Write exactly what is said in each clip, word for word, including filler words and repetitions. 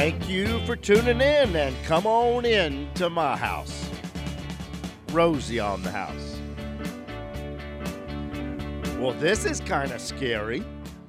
Thank you for tuning in and come on in to my house. Rosie on the house. Well, this is kind of scary.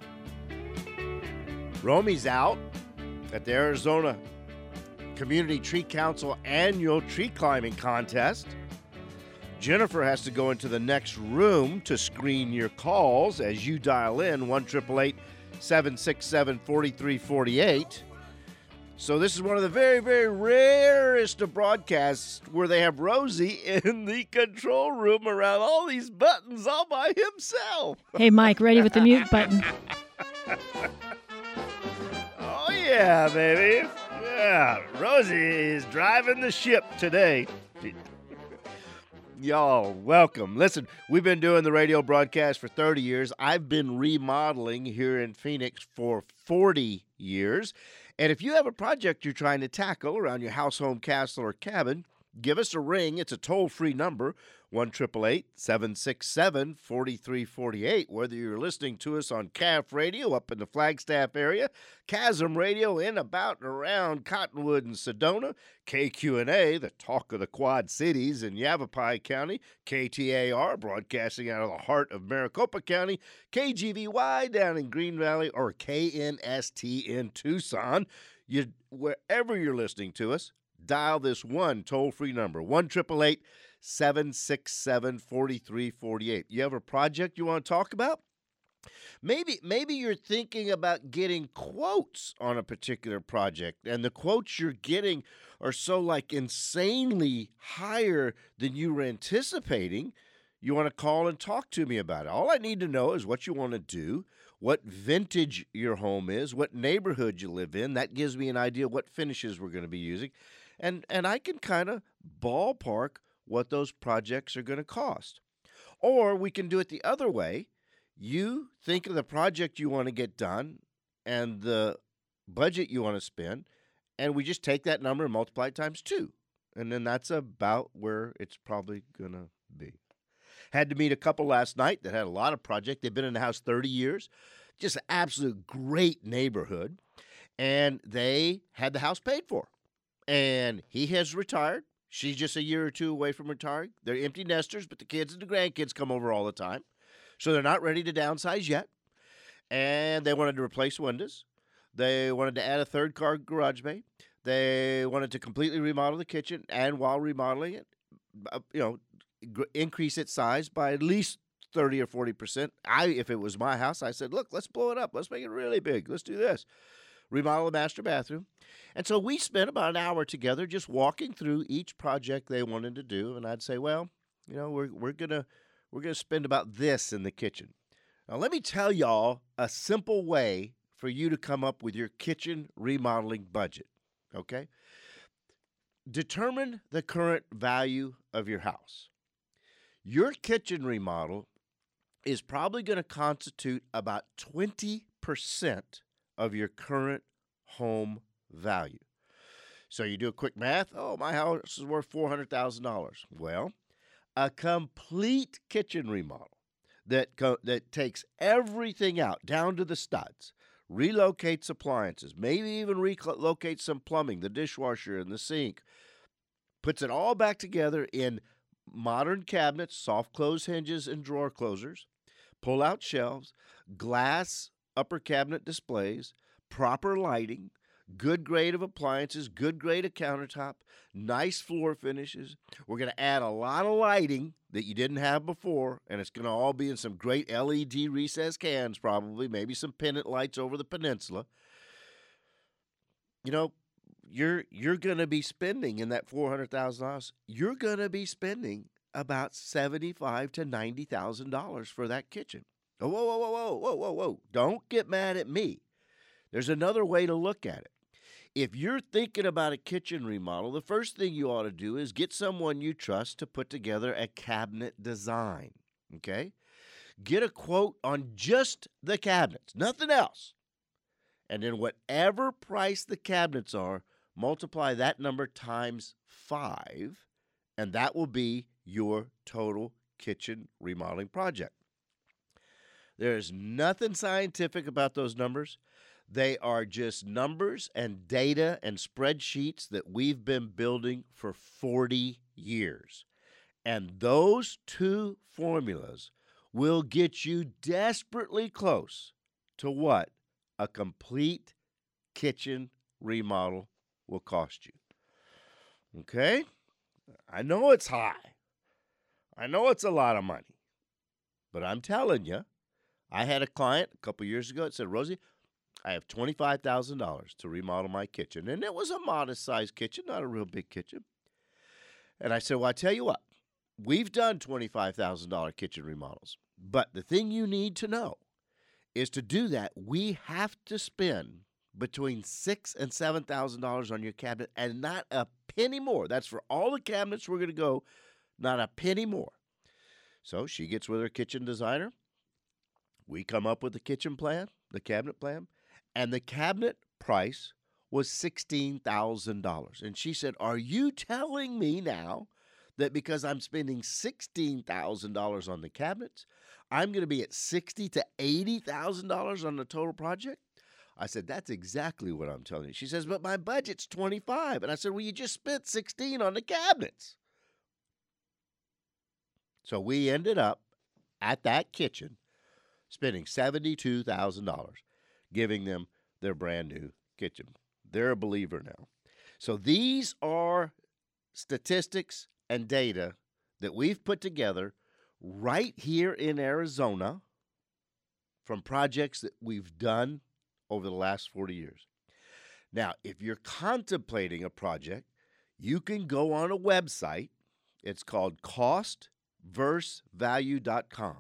Romy's out at the Arizona Community Tree Council annual tree climbing contest. Jennifer has to go into the next room to screen your calls as you dial in one eight eight eight, seven six seven, four three four eight. So this is one of the very, very rarest of broadcasts where they have Rosie in the control room around all these buttons all by himself. Hey, Mike, ready with the mute button. Oh, yeah, baby. Yeah, Rosie is driving the ship today. Y'all, welcome. Listen, we've been doing the radio broadcast for thirty years. I've been remodeling here in Phoenix for forty years. And if you have a project you're trying to tackle around your house, home, castle, or cabin, give us a ring. It's a toll-free number, one eight eight eight, seven six seven, four three four eight. Whether you're listening to us on C A F Radio up in the Flagstaff area, Chasm Radio in, about, and around Cottonwood and Sedona, K Q N A, the talk of the Quad Cities in Yavapai County, K T A R, broadcasting out of the heart of Maricopa County, K G V Y down in Green Valley, or K N S T in Tucson. You, wherever you're listening to us, dial this one toll-free number, one eight eight eight, seven six seven, four three four eight. You have a project you want to talk about? Maybe maybe you're thinking about getting quotes on a particular project, and the quotes you're getting are so like insanely higher than you were anticipating. You want to call and talk to me about it. All I need to know is what you want to do, what vintage your home is, what neighborhood you live in. That gives me an idea what finishes we're going to be using. And and I can kind of ballpark what those projects are going to cost. Or we can do it the other way. You think of the project you want to get done and the budget you want to spend, and we just take that number and multiply it times two. And then that's about where it's probably going to be. Had to meet a couple last night that had a lot of project. They've been in the house thirty years. Just an absolute great neighborhood. And they had the house paid for. And he has retired. She's just a year or two away from retiring. They're empty nesters, but the kids and the grandkids come over all the time. So they're not ready to downsize yet. And they wanted to replace windows. They wanted to add a third car garage bay. They wanted to completely remodel the kitchen. And while remodeling it, you know, increase its size by at least thirty or forty percent. I, if it was my house, I said, look, let's blow it up. Let's make it really big. Let's do this. Remodel the master bathroom. And so we spent about an hour together just walking through each project they wanted to do. And I'd say, well, you know, we're we're gonna we're gonna spend about this in the kitchen. Now let me tell y'all a simple way for you to come up with your kitchen remodeling budget. Okay? Determine the current value of your house. Your kitchen remodel is probably going to constitute about twenty percent of your current home value. So you do a quick math. Oh, my house is worth four hundred thousand dollars. Well, a complete kitchen remodel that co- that takes everything out down to the studs, relocates appliances, maybe even relocates some plumbing, the dishwasher and the sink, puts it all back together in modern cabinets, soft close hinges and drawer closers, pull-out shelves, glass upper cabinet displays, proper lighting, good grade of appliances, good grade of countertop, nice floor finishes. We're going to add a lot of lighting that you didn't have before, and it's going to all be in some great L E D recessed cans probably, maybe some pendant lights over the peninsula. You know, you're you're going to be spending in that four hundred thousand dollars, you're going to be spending about seventy-five thousand to ninety thousand dollars for that kitchen. Oh, whoa, whoa, whoa, whoa, whoa, whoa, whoa. Don't get mad at me. There's another way to look at it. If you're thinking about a kitchen remodel, the first thing you ought to do is get someone you trust to put together a cabinet design, okay? Get a quote on just the cabinets, nothing else. And then whatever price the cabinets are, multiply that number times five, and that will be your total kitchen remodeling project. There is nothing scientific about those numbers. They are just numbers and data and spreadsheets that we've been building for forty years. And those two formulas will get you desperately close to what a complete kitchen remodel will cost you. Okay? I know it's high. I know it's a lot of money. But I'm telling you, I had a client a couple years ago that said, Rosie, I have twenty-five thousand dollars to remodel my kitchen. And it was a modest-sized kitchen, not a real big kitchen. And I said, well, I tell you what, we've done twenty-five thousand dollars kitchen remodels. But the thing you need to know is to do that, we have to spend between six thousand dollars and seven thousand dollars on your cabinet and not a penny more. That's for all the cabinets we're going to go, not a penny more. So she gets with her kitchen designer. We come up with the kitchen plan, the cabinet plan, and the cabinet price was sixteen thousand dollars. And she said, are you telling me now that because I'm spending sixteen thousand dollars on the cabinets, I'm going to be at sixty thousand to eighty thousand dollars on the total project? I said, that's exactly what I'm telling you. She says, but my budget's twenty-five. And I said, well, you just spent sixteen on the cabinets. So we ended up at that kitchen spending seventy-two thousand dollars, giving them their brand new kitchen. They're a believer now. So these are statistics and data that we've put together right here in Arizona from projects that we've done over the last forty years. Now, if you're contemplating a project, you can go on a website. It's called cost verse value dot com.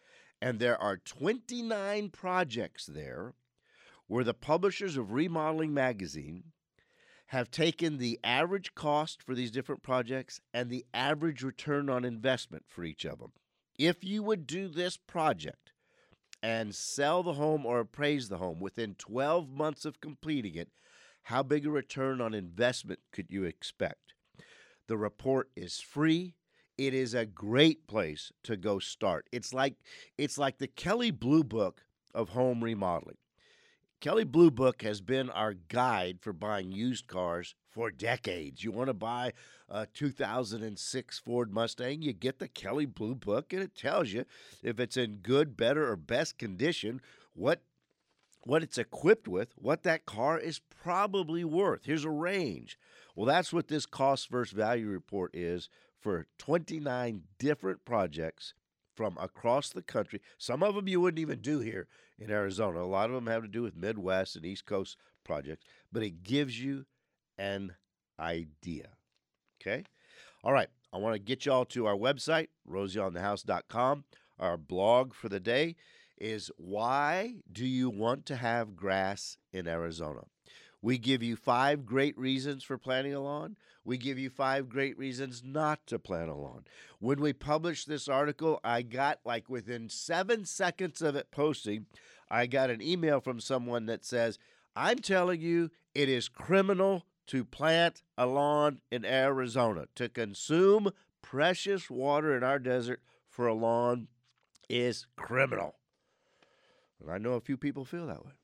And there are twenty-nine projects there where the publishers of Remodeling Magazine have taken the average cost for these different projects and the average return on investment for each of them. If you would do this project and sell the home or appraise the home within twelve months of completing it, how big a return on investment could you expect? The report is free. It is a great place to go start. It's like it's like the Kelley Blue Book of home remodeling. Kelley Blue Book has been our guide for buying used cars for decades. You want to buy a two thousand six Ford Mustang, you get the Kelley Blue Book, and it tells you if it's in good, better, or best condition, what what it's equipped with, what that car is probably worth. Here's a range. Well, that's what this cost versus value report is for twenty-nine different projects from across the country. Some of them you wouldn't even do here in Arizona. A lot of them have to do with Midwest and East Coast projects, but it gives you an idea. Okay? All right. I want to get y'all to our website, rosie on the house dot com. Our blog for the day is Why Do You Want to Have Grass in Arizona? We give you five great reasons for planting a lawn. We give you five great reasons not to plant a lawn. When we published this article, I got, like within seven seconds of it posting, I got an email from someone that says, I'm telling you, it is criminal to plant a lawn in Arizona. To consume precious water in our desert for a lawn is criminal. And I know a few people feel that way.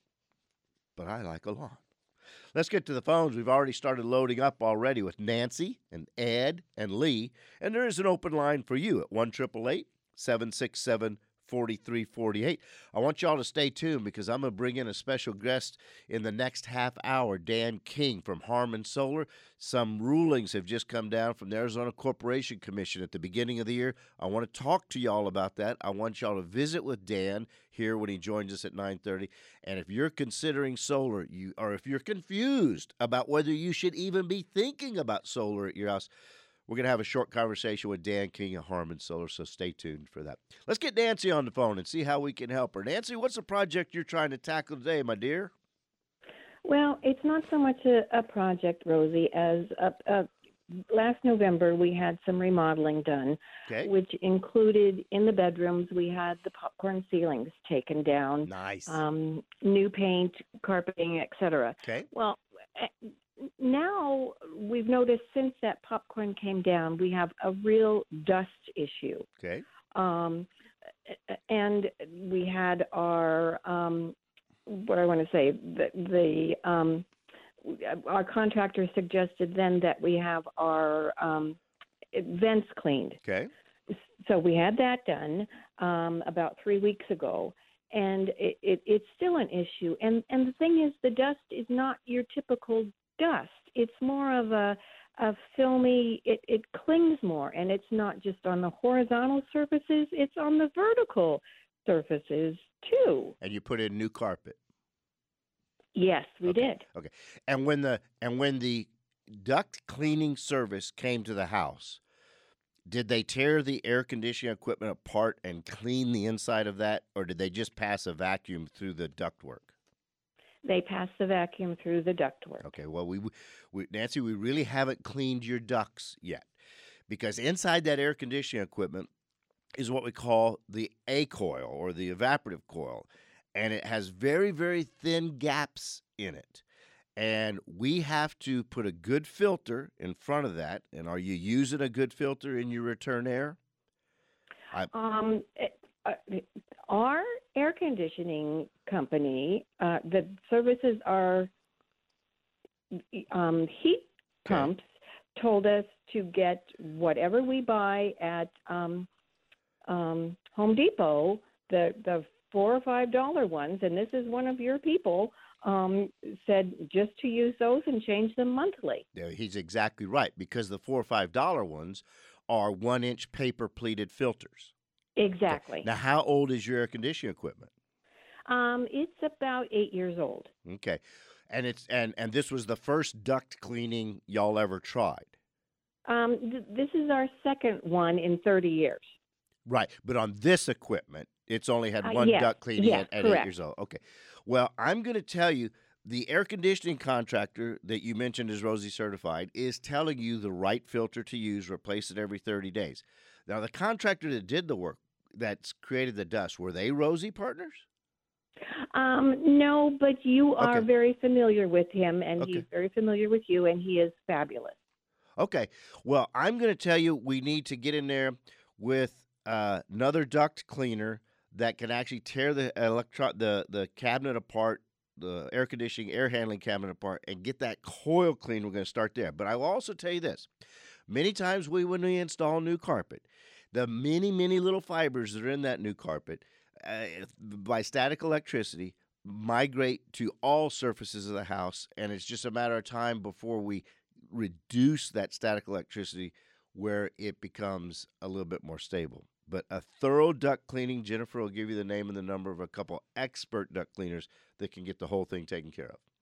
But I like a lawn. Let's get to the phones. We've already started loading up already with Nancy and Ed and Lee. And there is an open line for you at one eight eight eight, seven six seven, four three four eight. I want y'all to stay tuned because I'm going to bring in a special guest in the next half hour, Dan King from Harmon Solar. Some rulings have just come down from the Arizona Corporation Commission at the beginning of the year. I want to talk to y'all about that. I want y'all to visit with Dan here when he joins us at nine thirty. And if you're considering solar, you or if you're confused about whether you should even be thinking about solar at your house, we're going to have a short conversation with Dan King of Harmon Solar, so stay tuned for that. Let's get Nancy on the phone and see how we can help her. Nancy, what's the project you're trying to tackle today, my dear? Well, it's not so much a, a project, Rosie, as a, a, last November we had some remodeling done, Okay. which included in the bedrooms we had the popcorn ceilings taken down, Nice. um, new paint, carpeting, et cetera. Okay. Well, eh, now we've noticed since that popcorn came down, we have a real dust issue. Okay. Um, and we had our um, what I want to say, the, the um, our contractor suggested then that we have our um, vents cleaned. Okay. So we had that done um, about three weeks ago, and it, it, it's still an issue. And and the thing is, the dust is not your typical dust. It's more of a a filmy. It it clings more, and it's not just on the horizontal surfaces. It's on the vertical surfaces too. And you put in new carpet. Yes, we Okay. did. Okay. And when the and when the duct cleaning service came to the house, did they tear the air conditioning equipment apart and clean the inside of that, or did they just pass a vacuum through the ductwork? They passed the vacuum through the ductwork. Okay. Well, we, we Nancy, we really haven't cleaned your ducts yet, because inside that air conditioning equipment is what we call the A coil or the evaporative coil, and it has very, very thin gaps in it. And we have to put a good filter in front of that. And are you using a good filter in your return air? I, Um, it- uh, our air conditioning company, uh, the services are um, heat Okay. pumps, told us to get whatever we buy at um, um, Home Depot, the the four or five dollar ones, and this is one of your people. Um, said just to use those and change them monthly. yeah, he's exactly right, because the four or five dollar ones are one inch paper pleated filters. Okay. Exactly. Now, how old is your air conditioning equipment? Um, it's about eight years old. Okay, and it's and and this was the first duct cleaning y'all ever tried, Um, th- this is our second one in thirty years. right? But on this equipment, it's only had Uh, one yes, duct cleaning yes, at, at eight correct. years old. Okay, well, I'm going to tell you, the air conditioning contractor that you mentioned is Rosie certified is telling you the right filter to use. Replace it every thirty days. Now, the contractor that did the work, that's created the dust, were they Rosie partners? Um, no, but you are Okay. very familiar with him, and Okay. he's very familiar with you, and he is fabulous. Okay. Well, I'm going to tell you we need to get in there with uh, another duct cleaner that can actually tear the electro the the cabinet apart, the air conditioning, air handling cabinet apart, and get that coil clean. We're going to start there. But I will also tell you this: many times we when we install new carpet, the many many little fibers that are in that new carpet, uh, by static electricity, migrate to all surfaces of the house, and it's just a matter of time before we reduce that static electricity where it becomes a little bit more stable. But a thorough duct cleaning, Jennifer will give you the name and the number of a couple expert duct cleaners that can get the whole thing taken care of.